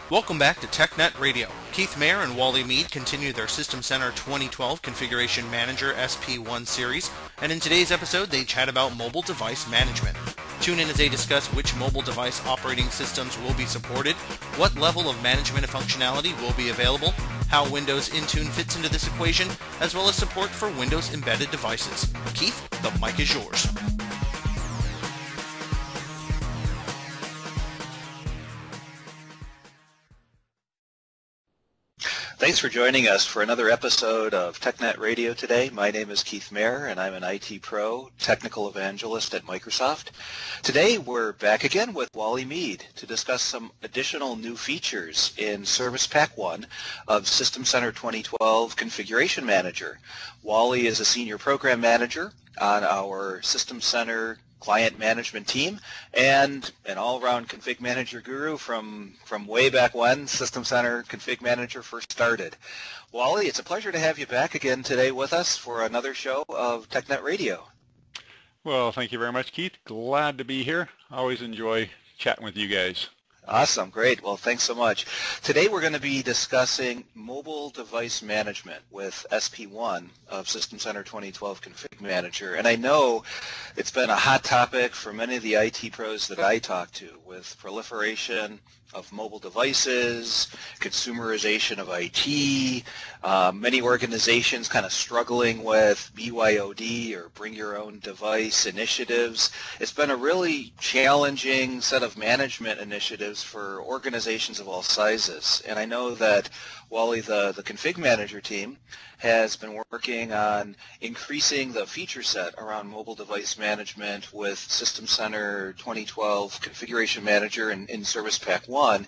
Welcome back to TechNet Radio. Keith Mayer and Wally Mead continue their System Center 2012 Configuration Manager SP1 series, and in today's episode they chat about mobile device management. Tune in as they discuss which mobile device operating systems will be supported, what level of management and functionality will be available, how Windows Intune fits into this equation, as well as support for Windows embedded devices. Keith, the mic is yours. Thanks for joining us for another episode of TechNet Radio today. My name is Keith Mayer, and I'm an IT pro, technical evangelist at Microsoft. Today, we're back again with Wally Mead to discuss some additional new features in Service Pack 1 of System Center 2012 Configuration Manager. Wally is a senior program manager on our System Center client management team and an all-around config manager guru from way back when System Center Config Manager first started. Wally, it's a pleasure to have you back again today with us for another show of TechNet Radio. Well, thank you very much, Keith. Glad to be here. Always enjoy chatting with you guys. Awesome. Great. Well, thanks so much. Today we're going to be discussing mobile device management with SP1 of System Center 2012 Config Manager. And I know it's been a hot topic for many of the IT pros that I talk to, with proliferation of mobile devices, consumerization of IT, many organizations kind of struggling with BYOD or bring your own device initiatives. It's been a really challenging set of management initiatives for organizations of all sizes. And I know that Wally, the config manager team, has been working on increasing the feature set around mobile device management with System Center 2012 Configuration Manager in Service Pack 1.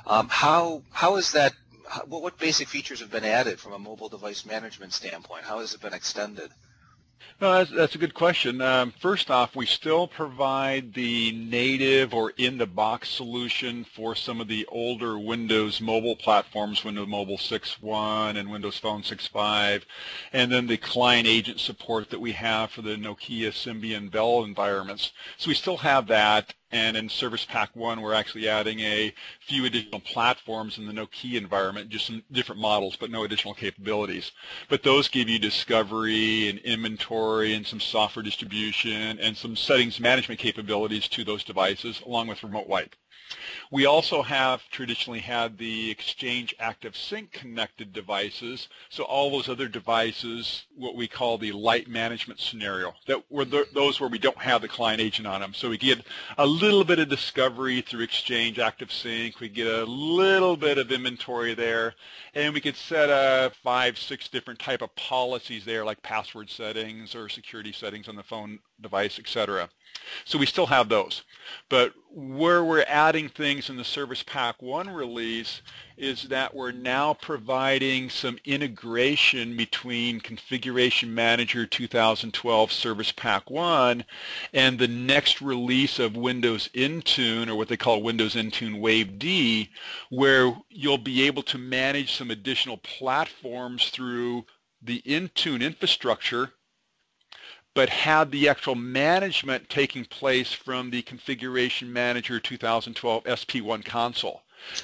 How is that? What basic features have been added from a mobile device management standpoint? How has it been extended? No, that's a good question. First off, we still provide the native or in-the-box solution for some of the older Windows mobile platforms, Windows Mobile 6.1 and Windows Phone 6.5, and then the client agent support that we have for the Nokia, Symbian, Bell environments. So we still have that. And in Service Pack 1, we're actually adding a few additional platforms in the Nokia environment, just some different models, but no additional capabilities. But those give you discovery and inventory and some software distribution and some settings management capabilities to those devices, along with remote wipe. We also have traditionally had the Exchange Active Sync connected devices, so all those other devices, what we call the light management scenario, that were those where we don't have the client agent on them. So we get a little bit of discovery through Exchange Active Sync, we get a little bit of inventory there, and we could set up 5-6 different type of policies there, like password settings or security settings on the phone device, etc. So we still have those. But where we're adding things in the Service Pack 1 release is that we're now providing some integration between Configuration Manager 2012 Service Pack 1 and the next release of Windows Intune, or what they call Windows Intune Wave D, where you'll be able to manage some additional platforms through the Intune infrastructure, but have the actual management taking place from the Configuration Manager 2012 SP1 console.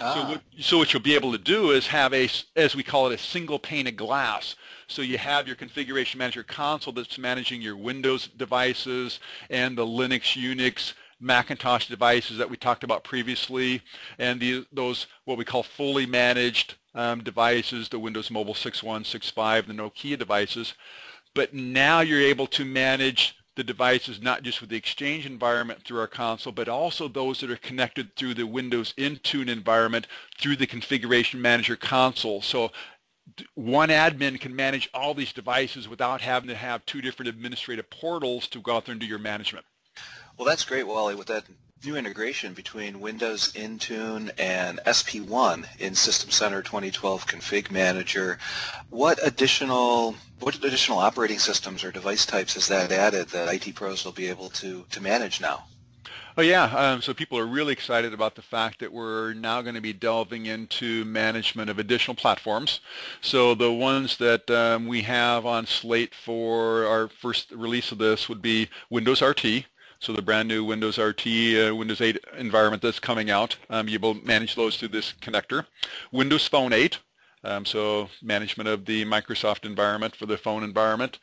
So what you'll be able to do is have as we call it, a single pane of glass. So you have your Configuration Manager console that's managing your Windows devices and the Linux, Unix, Macintosh devices that we talked about previously, and those what we call fully managed devices, the Windows Mobile 6.1, 6.5, the Nokia devices. But now you're able to manage the devices not just with the Exchange environment through our console, but also those that are connected through the Windows Intune environment through the Configuration Manager console. So one admin can manage all these devices without having to have 2 different administrative portals to go out there and do your management. Well, that's great, Wally, with that new integration between Windows Intune and SP1 in System Center 2012 Config Manager. What additional operating systems or device types has that added that IT pros will be able to manage now? Oh yeah, so people are really excited about the fact that we're now going to be delving into management of additional platforms. So the ones that we have on slate for our first release of this would be Windows RT. So the brand new Windows RT, Windows 8 environment that's coming out, you will manage those through this connector. Windows Phone 8, so management of the Microsoft environment for the phone environment.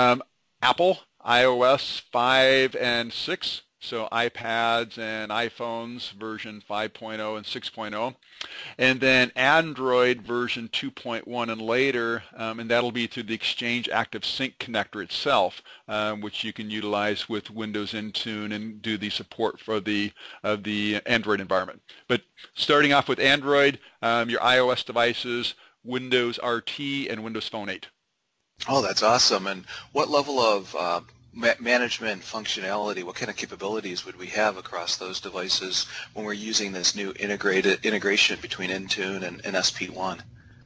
Apple, iOS 5 and 6. So iPads and iPhones version 5.0 and 6.0, and then Android version 2.1 and later, and that'll be through the Exchange Active Sync connector itself, which you can utilize with Windows Intune and do the support for the Android environment. But starting off with Android, your iOS devices, Windows RT and Windows Phone 8. Oh, that's awesome. And what level of management functionality, what kind of capabilities would we have across those devices when we're using this new integration between Intune and SP1?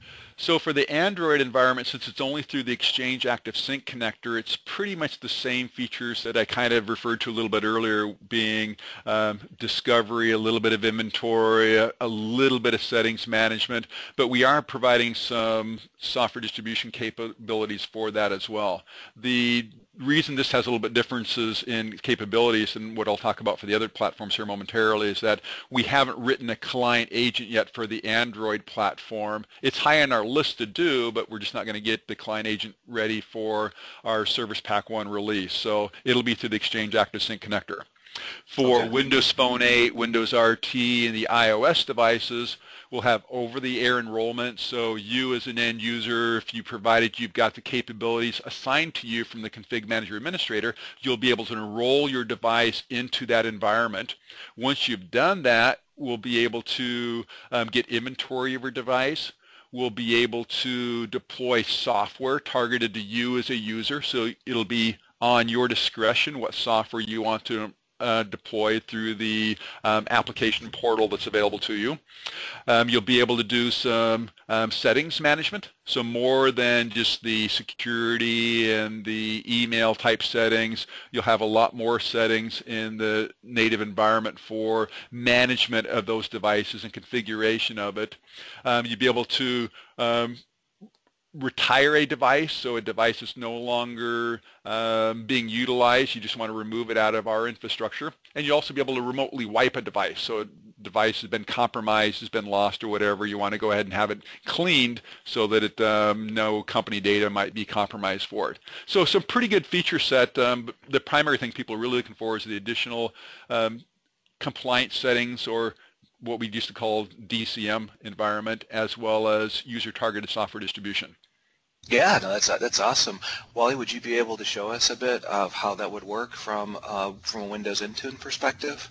So for the Android environment, since it's only through the Exchange Active Sync connector, it's pretty much the same features that I kind of referred to a little bit earlier, being discovery, a little bit of inventory, a little bit of settings management, but we are providing some software distribution capabilities for that as well. The reason this has a little bit differences in capabilities, and what I'll talk about for the other platforms here momentarily, is that we haven't written a client agent yet for the Android platform. It's high on our list to do, but we're just not going to get the client agent ready for our Service Pack 1 release. So it'll be through the Exchange Active Sync connector. For Windows Phone 8, Windows RT, and the iOS devices, we'll have over-the-air enrollment. So you as an end user, if you provided you've got the capabilities assigned to you from the Config Manager Administrator, you'll be able to enroll your device into that environment. Once you've done that, we'll be able to get inventory of your device. We'll be able to deploy software targeted to you as a user. So it'll be on your discretion what software you want to deploy through the application portal that's available to you. You'll be able to do some settings management, so more than just the security and the email type settings. You'll have a lot more settings in the native environment for management of those devices and configuration of it. You'll be able to retire a device, so a device is no longer being utilized. You just want to remove it out of our infrastructure. And you'll also be able to remotely wipe a device. So a device has been compromised, has been lost or whatever. You want to go ahead and have it cleaned so that it, no company data might be compromised for it. So some pretty good feature set. The primary thing people are really looking for is the additional compliance settings, or what we used to call DCM environment, as well as user-targeted software distribution. Yeah, no, that's awesome. Wally, would you be able to show us a bit of how that would work from a Windows Intune perspective?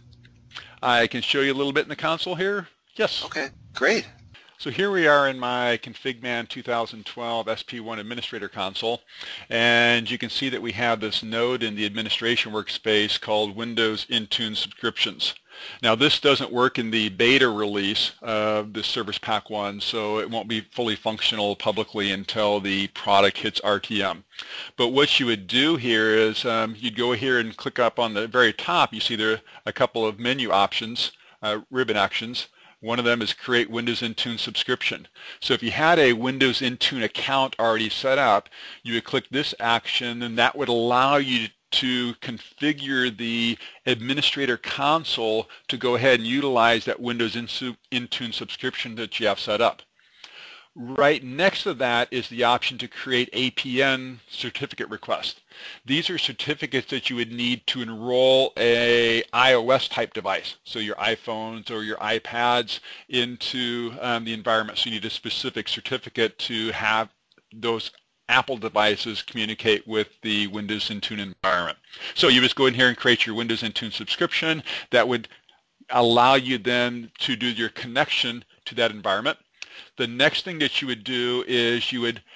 I can show you a little bit in the console here. Yes. Okay, great. So here we are in my ConfigMan 2012 SP1 Administrator console, and you can see that we have this node in the administration workspace called Windows Intune Subscriptions. Now this doesn't work in the beta release of the Service Pack 1, so it won't be fully functional publicly until the product hits RTM. But what you would do here is you'd go here and click up on the very top. You see there are a couple of menu options, ribbon actions. One of them is create Windows Intune subscription. So if you had a Windows Intune account already set up, you would click this action, and that would allow you to configure the administrator console to go ahead and utilize that Windows Intune subscription that you have set up. Right next to that is the option to create APN certificate request. These are certificates that you would need to enroll a iOS type device, so your iPhones or your iPads, into the environment. So you need a specific certificate to have those Apple devices communicate with the Windows Intune environment. So you just go in here and create your Windows Intune subscription. That would allow you then to do your connection to that environment. The next thing that you would do is you would,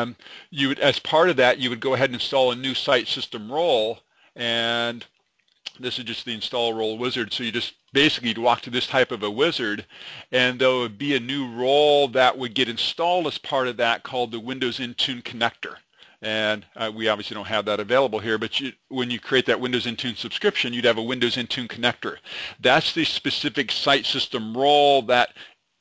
as part of that, you would go ahead and install a new site system role, and this is just the install role wizard. So you just basically you'd walk to this type of a wizard, and there would be a new role that would get installed as part of that called the Windows Intune connector. And we obviously don't have that available here, but when you create that Windows Intune subscription, you'd have a Windows Intune connector. That's the specific site system role that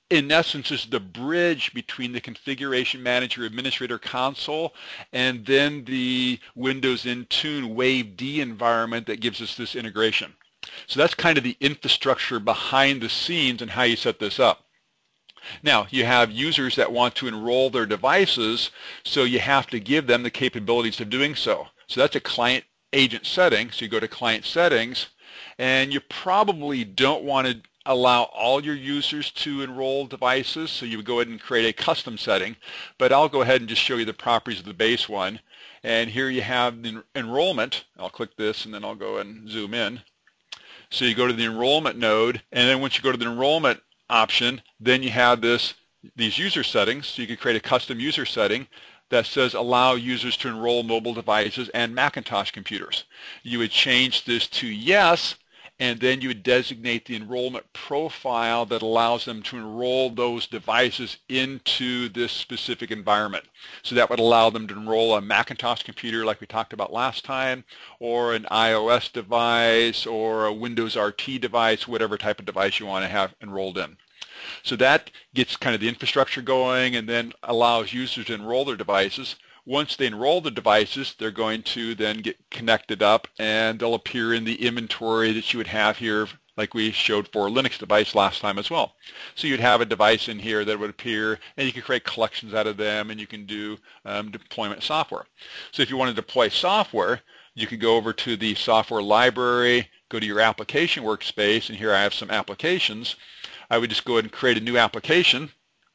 in essence, is the bridge between the Configuration Manager Administrator Console and then the Windows Intune Wave D environment that gives us this integration. So that's kind of the infrastructure behind the scenes and how you set this up. Now, you have users that want to enroll their devices, so you have to give them the capabilities of doing so. So that's a client agent setting. So you go to Client Settings, and you probably don't want to allow all your users to enroll devices, so you would go ahead and create a custom setting. But I'll go ahead and just show you the properties of the base one. And here you have the enrollment. I'll click this, and then I'll go and zoom in. So you go to the enrollment node, and then once you go to the enrollment option, then you have these user settings. So you can create a custom user setting that says allow users to enroll mobile devices and Macintosh computers. You would change this to yes, and then you would designate the enrollment profile that allows them to enroll those devices into this specific environment. So that would allow them to enroll a Macintosh computer like we talked about last time, or an iOS device, or a Windows RT device, whatever type of device you want to have enrolled in. So that gets kind of the infrastructure going and then allows users to enroll their devices. Once they enroll the devices, they're going to then get connected up, and they'll appear in the inventory that you would have here, like we showed for a Linux device last time as well. So you'd have a device in here that would appear, and you can create collections out of them, and you can do deployment software. So if you want to deploy software, you could go over to the software library, go to your application workspace, and here I have some applications. I would just go ahead and create a new application,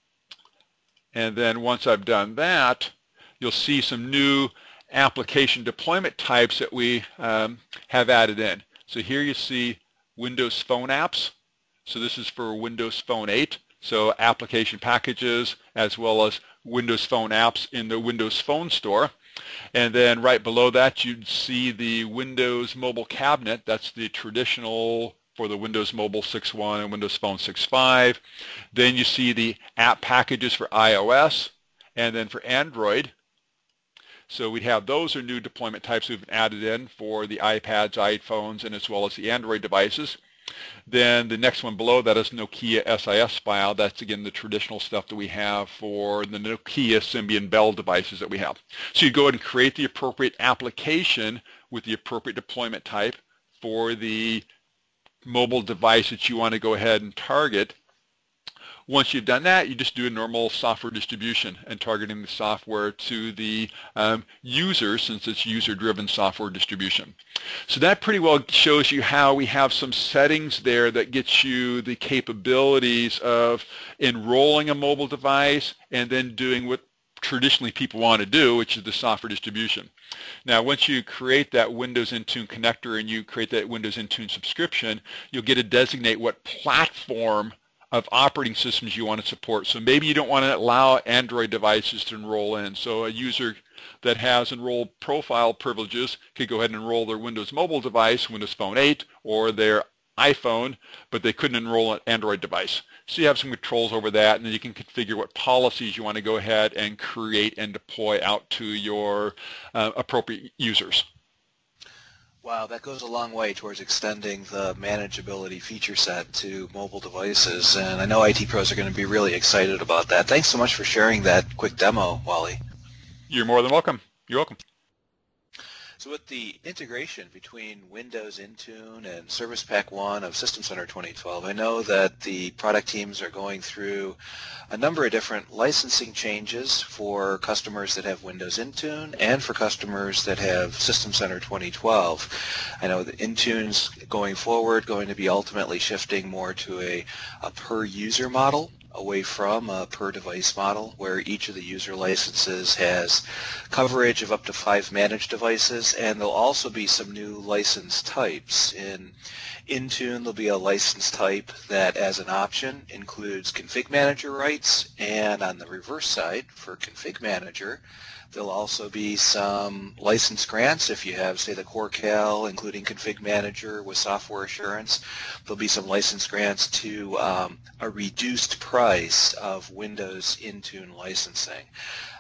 and then once I've done that, you'll see some new application deployment types that we have added in. So here you see Windows Phone apps. So this is for Windows Phone 8. So application packages as well as Windows Phone apps in the Windows Phone Store. And then right below that you'd see the Windows Mobile Cabinet. That's the traditional for the Windows Mobile 6.1 and Windows Phone 6.5. Then you see the app packages for iOS and then for Android. So we have those are new deployment types we've added in for the iPads, iPhones, and as well as the Android devices. Then the next one below that is Nokia SIS file. That's again the traditional stuff that we have for the Nokia Symbian Bell devices that we have. So you go ahead and create the appropriate application with the appropriate deployment type for the mobile device that you want to go ahead and target. Once you've done that, you just do a normal software distribution and targeting the software to the user, since it's user-driven software distribution. So that pretty well shows you how we have some settings there that gets you the capabilities of enrolling a mobile device and then doing what traditionally people want to do, which is the software distribution. Now, once you create that Windows Intune connector and you create that Windows Intune subscription, you'll get to designate what platform of operating systems you want to support. So maybe you don't want to allow Android devices to enroll in. So a user that has enrolled profile privileges could go ahead and enroll their Windows mobile device, Windows Phone 8, or their iPhone, but they couldn't enroll an Android device. So you have some controls over that, and then you can configure what policies you want to go ahead and create and deploy out to your appropriate users. Wow, that goes a long way towards extending the manageability feature set to mobile devices, and I know IT pros are going to be really excited about that. Thanks so much for sharing that quick demo, Wally. You're more than welcome. You're welcome. So with the integration between Windows Intune and Service Pack 1 of System Center 2012, I know that the product teams are going through a number of different licensing changes for customers that have Windows Intune and for customers that have System Center 2012. I know that Intune's going forward going to be ultimately shifting more to a per user model, away from a per device model where each of the user licenses has coverage of up to 5 managed devices, and there'll also be some new license types. In Intune there'll be a license type that as an option includes config manager rights, and on the reverse side for config manager there'll also be some license grants. If you have, say, the CoreCal, including Config Manager with software assurance, there'll be some license grants to a reduced price of Windows Intune licensing.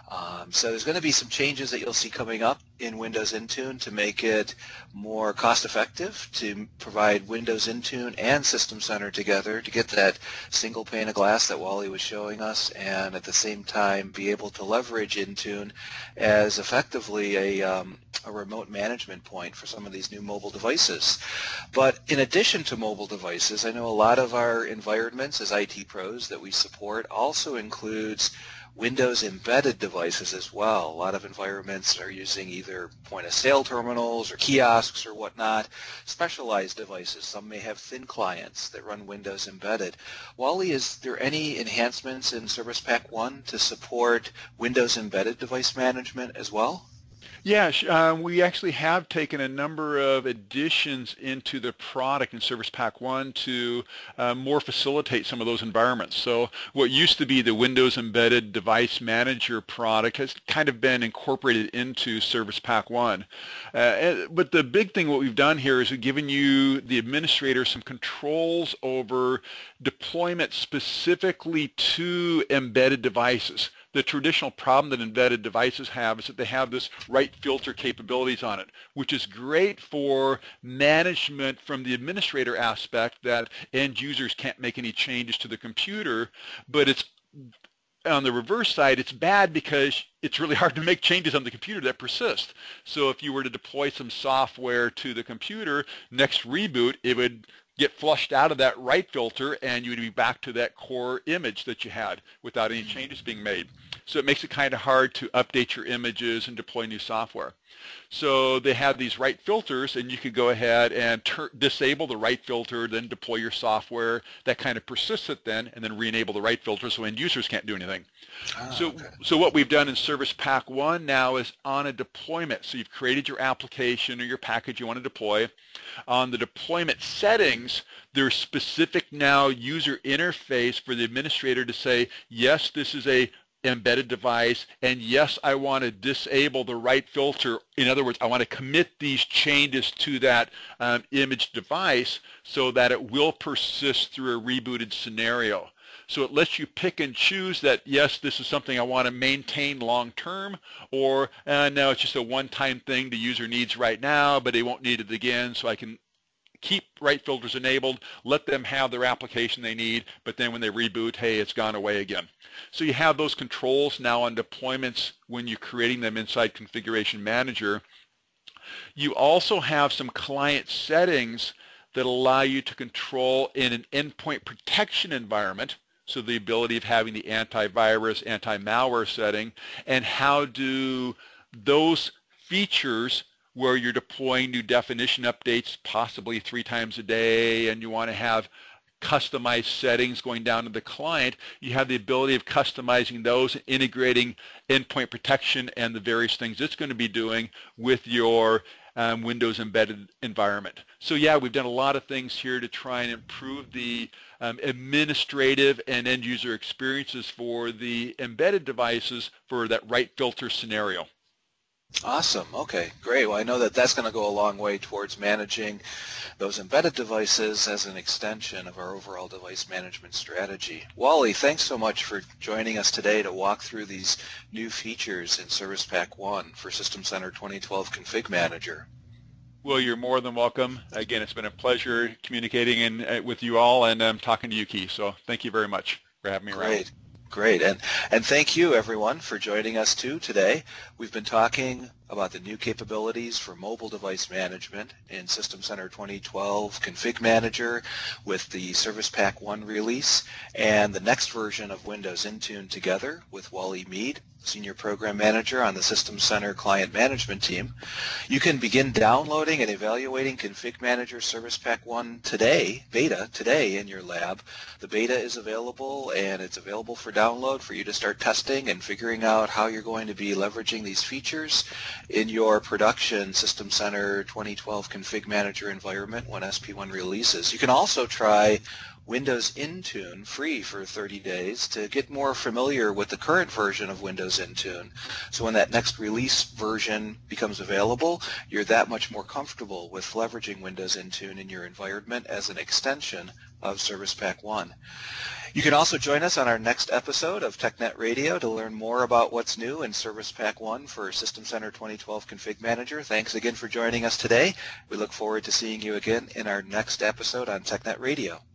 So there's going to be some changes that you'll see coming up in Windows Intune to make it more cost-effective, to provide Windows Intune and System Center together to get that single pane of glass that Wally was showing us, and at the same time be able to leverage Intune as effectively a remote management point for some of these new mobile devices. But in addition to mobile devices, I know a lot of our environments as IT pros that we support also includes Windows embedded devices as well. A lot of environments are using either point-of-sale terminals or kiosks or whatnot, specialized devices. Some may have thin clients that run Windows embedded. Wally, is there any enhancements in Service Pack 1 to support Windows embedded device management as well? Yeah, we actually have taken a number of additions into the product in Service Pack 1 to more facilitate some of those environments. So what used to be the Windows Embedded Device Manager product has kind of been incorporated into Service Pack 1. But the big thing what we've done here is we've given you, the administrator, some controls over deployment specifically to embedded devices. The traditional problem that embedded devices have is that they have this right filter capabilities on it, which is great for management from the administrator aspect, that end users can't make any changes to the computer, but it's on the reverse side, it's bad because it's really hard to make changes on the computer that persist. So if you were to deploy some software to the computer, next reboot, it would get flushed out of that right filter and you would be back to that core image that you had without any changes being made. So it makes it kind of hard to update your images and deploy new software. So they have these right filters, and you could go ahead and disable the right filter, then deploy your software. That kind of persists it then, and then re-enable the right filter so end users can't do anything. So what we've done in Service Pack 1 now is on a deployment. So you've created your application or your package you want to deploy. On the deployment settings, there's specific now user interface for the administrator to say, yes, this is a embedded device, and yes, I want to disable the right filter. In other words, I want to commit these changes to that image device so that it will persist through a rebooted scenario. So it lets you pick and choose that, yes, this is something I want to maintain long term, or no, it's just a one-time thing the user needs right now, but they won't need it again, so I can keep right filters enabled, let them have their application they need, but then when they reboot, hey, it's gone away again. So you have those controls now on deployments when you're creating them inside Configuration Manager. You also have some client settings that allow you to control in an endpoint protection environment, so the ability of having the antivirus, anti-malware setting, and how do those features where you're deploying new definition updates possibly 3 times a day and you want to have customized settings going down to the client, you have the ability of customizing those and integrating endpoint protection and the various things it's going to be doing with your Windows embedded environment. So yeah, we've done a lot of things here to try and improve the administrative and end user experiences for the embedded devices for that right filter scenario. Awesome. Okay, great. Well, I know that that's going to go a long way towards managing those embedded devices as an extension of our overall device management strategy. Wally, thanks so much for joining us today to walk through these new features in Service Pack 1 for System Center 2012 Config Manager. Well, you're more than welcome. Again, it's been a pleasure communicating with you all and talking to you, Keith. So thank you very much for having me around. Great. And thank you, everyone, for joining us, too, today. We've been talking about the new capabilities for mobile device management in System Center 2012 Config Manager with the Service Pack 1 release and the next version of Windows Intune together with Wally Mead, Senior Program Manager on the System Center Client Management Team. You can begin downloading and evaluating Config Manager Service Pack 1 today, beta today in your lab. The beta is available and it's available for download for you to start testing and figuring out how you're going to be leveraging these features in your production System Center 2012 Config Manager environment when SP1 releases. You can also try Windows Intune free for 30 days to get more familiar with the current version of Windows Intune. So when that next release version becomes available, you're that much more comfortable with leveraging Windows Intune in your environment as an extension of Service Pack 1. You can also join us on our next episode of TechNet Radio to learn more about what's new in Service Pack 1 for System Center 2012 Config Manager. Thanks again for joining us today. We look forward to seeing you again in our next episode on TechNet Radio.